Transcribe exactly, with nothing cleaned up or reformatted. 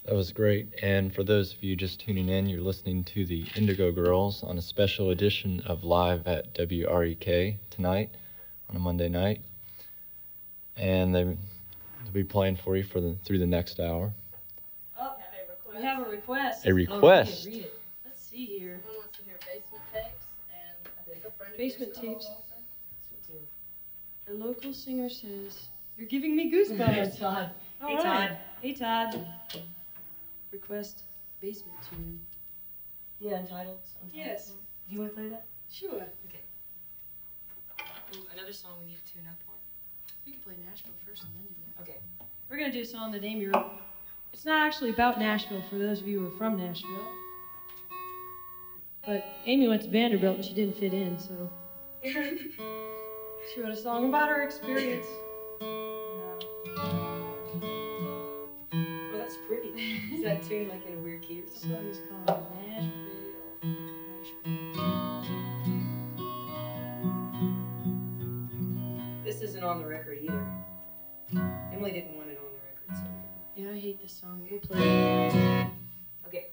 That was great. And for those of you just tuning in, you're listening to the Indigo Girls on a special edition of Live at W R E K tonight on a Monday night. And they, they'll be playing for you for the through the next hour. Oh, we have a request. A request. Oh, read it, read it. Let's see here. Someone wants to hear Basement Tapes, and I think a friend of Basement yours Tapes. also. A local singer says, "You're giving me goosebumps." Todd. All Hey, right. Todd. Hey, Todd. Request basement tune. Yeah, Untitled. Untitled Yes. song. Do you want to play that? Sure. Okay. Ooh, another song we need to tune up on. We can play Nashville first and then do that. Okay. We're gonna do a song that Amy wrote. It's not actually about Nashville for those of you who are from Nashville. But Amy went to Vanderbilt and she didn't fit in, so she wrote a song about her experience. Oh, that's pretty. Is that tuned like in a weird key or The something? song is called Nashville. Nashville. This isn't on the record either. Emily didn't want it on the record, so. Yeah, I hate this song. We'll play it.